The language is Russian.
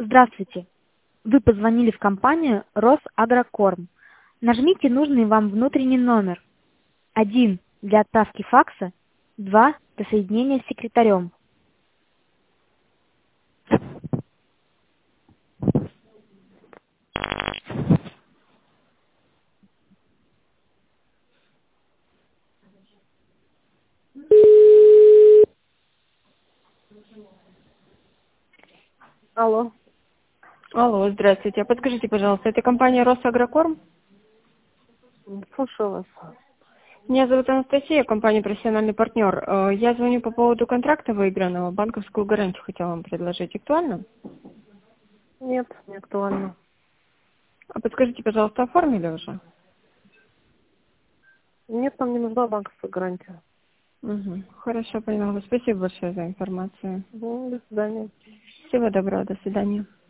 Здравствуйте. Вы позвонили в компанию Росагрокорм. Нажмите нужный вам внутренний номер. 1 для отправки факса, 2 для соединения с секретарем. Алло. Алло, здравствуйте. А подскажите, пожалуйста, это компания Росагрокорм? Слушаю вас. Меня зовут Анастасия, компания «Профессиональный партнер». Я звоню по поводу контракта выигранного. Банковскую гарантию хотела вам предложить. Актуально? Нет, не актуально. А подскажите, пожалуйста, оформили уже? Нет, нам не нужна банковская гарантия. Угу. Хорошо, поняла. Спасибо большое за информацию. До свидания. Всего доброго, до свидания.